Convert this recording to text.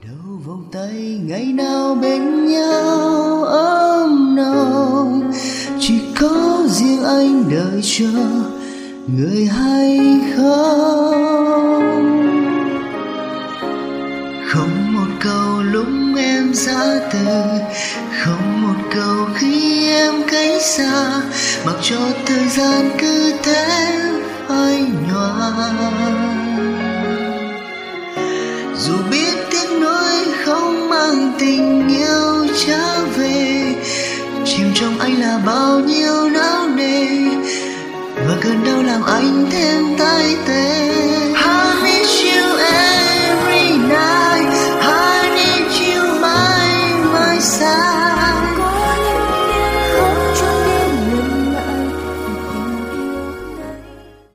đâu vòng tay ngày nào bên nhau ấm nồng, chỉ có riêng anh đợi chờ người hay không. Không một câu lúc em ra từ, không một câu khi em cách xa, mặc cho thời gian cứ thế phai nhòa. Dù biết tiếc nuối không mang tình yêu trở về, chìm trong anh là bao nhiêu não nề, và cơn đau làm anh thêm tái tê.